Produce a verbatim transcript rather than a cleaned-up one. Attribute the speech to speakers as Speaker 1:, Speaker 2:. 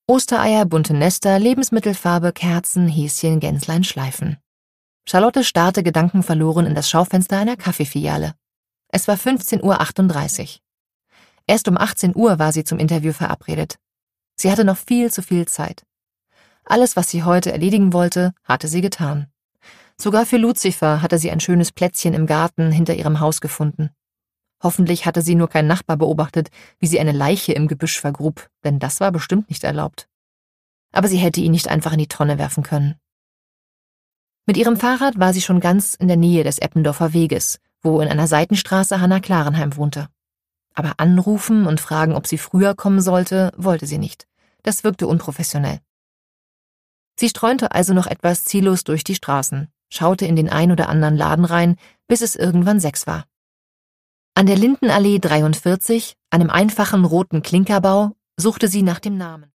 Speaker 1: Ostereier, bunte Nester, Lebensmittelfarbe, Kerzen, Häschen, Gänslein, Schleifen. Charlotte starrte gedankenverloren in das Schaufenster einer Kaffeefiliale. Es war fünfzehn Uhr achtunddreißig. Erst um achtzehn Uhr war sie zum Interview verabredet. Sie hatte noch viel zu viel Zeit. Alles, was sie heute erledigen wollte, hatte sie getan. Sogar für Luzifer hatte sie ein schönes Plätzchen im Garten hinter ihrem Haus gefunden. Hoffentlich hatte sie nur kein Nachbar beobachtet, wie sie eine Leiche im Gebüsch vergrub, denn das war bestimmt nicht erlaubt. Aber sie hätte ihn nicht einfach in die Tonne werfen können. Mit ihrem Fahrrad war sie schon ganz in der Nähe des Eppendorfer Weges, wo in einer Seitenstraße Hannah Klarenheim wohnte. Aber anrufen und fragen, ob sie früher kommen sollte, wollte sie nicht. Das wirkte unprofessionell. Sie streunte also noch etwas ziellos durch die Straßen, schaute in den ein oder anderen Laden rein, bis es irgendwann sechs war. An der Lindenallee dreiundvierzig, einem einfachen roten Klinkerbau, suchte sie nach dem Namen.